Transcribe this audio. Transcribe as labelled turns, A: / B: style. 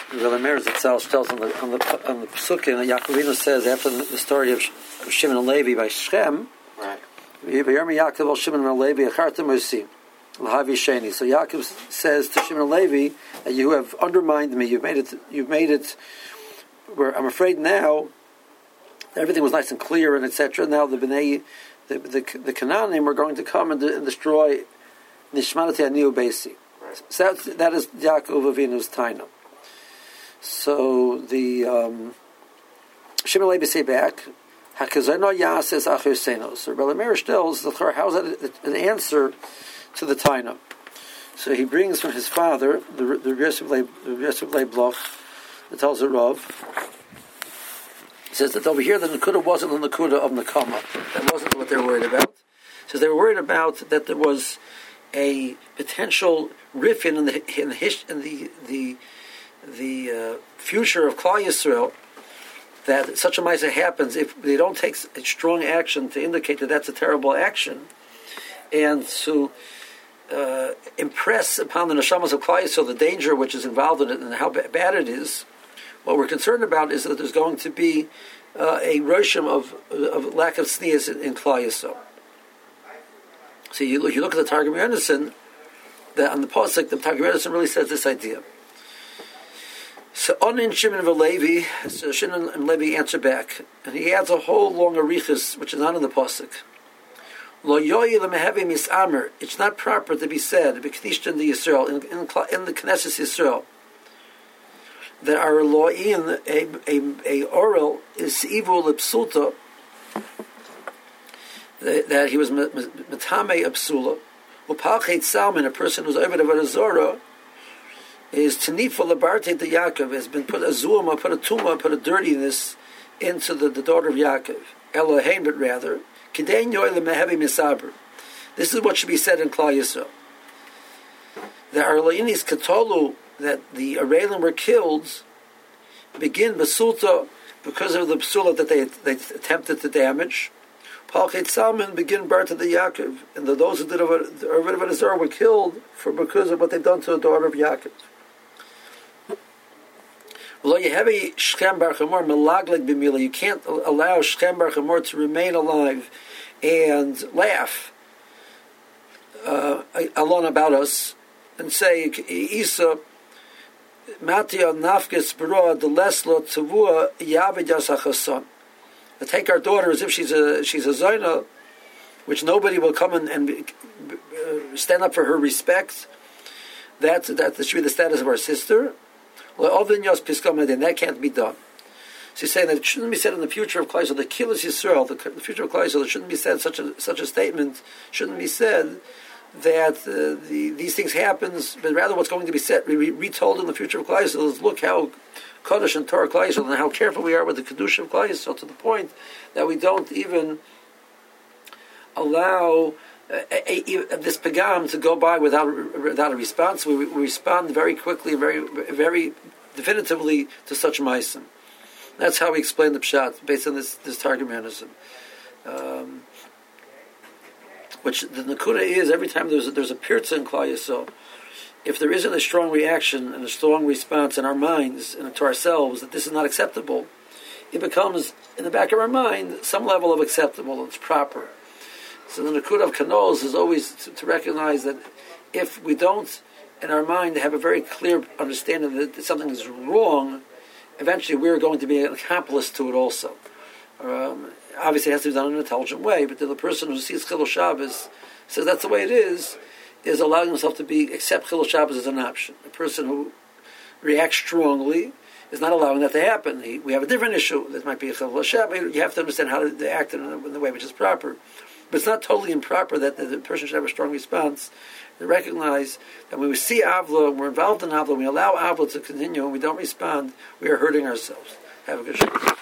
A: The Meretz itself tells on the Pesukim that Yaakovinu says after the story of Shimon and Levi by Shechem,
B: right?
A: So Yaakov says to Shimon and Levi that you have undermined me. You've made it. Where I'm afraid now everything was nice and clear and etc. Now the Canaanim are going to come and destroy Nishmanati Aniu Beisi. So that is Yaakov Avinu's taina. So the Shimon Levi say back, Hakazano Yases Achir Senos. So Rabbi Meir tells how is that an answer to the taina? So he brings from his father the Yosef Bloch that tells the Rav. He says that over here the Nakuda wasn't the Nakuda of Nakama. That wasn't what they were worried about. He says they were worried about that there was a potential riffin in the future of Klal Yisrael, that such a ma'aseh happens if they don't take a strong action to indicate that that's a terrible action, and to impress upon the neshamas of Klal Yisrael the danger which is involved in it and how bad it is. What we're concerned about is that there's going to be a roshim of lack of tznius in Klal Yisrael. So you look at the Targum Yonason, that on the pasuk, the Targum Yonason really says this idea. So Onin Shimon Levi, so Shimon and Levi answer back, and he adds a whole long arichas which is not in the pasuk. Lo yoyi lemehevi misamer. It's not proper to be said b'kedishta in the Yisrael in the Knesset Yisrael that our lo'in a oral is evil ipsulta, that he was metame apsula, upalchet salmon, a person who's over the Zora, is tanifa labarte to Yaakov, has been put a zuma, put a tuma, put a dirtiness into the daughter of Yaakov. Elohim, but rather, kidein yoy lemehevi misaber. This is what should be said in Klal Yisrael. The Arloinis Katolu, that the Aralim were killed, begin basulta because of the psula that they attempted to damage. Palchet Salmon begin bar to the Yaakov, and those who did Arvid Azar were killed because of what they've done to the daughter of Yaakov. You can't allow Shechem Bar Chamor to remain alive and laugh alone about us and say, Isa, Matia Nafkes Baroa, the Leslo Tavua, Yavidas Achason. Take our daughter as if she's a Zaina, which nobody will come and stand up for her respect. That should be the status of our sister. That can't be done. So he's saying that it shouldn't be said in the future of Klal Yisrael, the Kilas Yisrael, the future of Klal Yisrael, it shouldn't be said such a statement. Shouldn't be said that these things happens, but rather what's going to be said, retold in the future of Klal Yisrael is look how Kodesh and Torah Klal Yisrael and how careful we are with the Kedusha of Klal Yisrael, to the point that we don't even allow this pagam to go by without a response. We respond very quickly, very very definitively to such ma'asim. That's how we explain the pshat based on this Targum Yonason. Which the nakuda is every time there's a pirza in Klal Yisrael, if there isn't a strong reaction and a strong response in our minds and to ourselves that this is not acceptable, it becomes in the back of our mind some level of acceptable. It's proper. So the nakuda of kanos is always to recognize that if we don't in our mind have a very clear understanding that something is wrong, eventually we're going to be an accomplice to it also. Obviously it has to be done in an intelligent way, but the person who sees Chilul Shabbos says that's the way it is allowing himself to accept Chilul Shabbos as an option. A person who reacts strongly is not allowing that to happen. We have a different issue. That might be a Chilul Shabbos. You have to understand how to act in the way which is proper. But it's not totally improper that the person should have a strong response. To recognize that when we see Avla, we're involved in Avla, we allow Avla to continue, and we don't respond, we are hurting ourselves. Have a good show.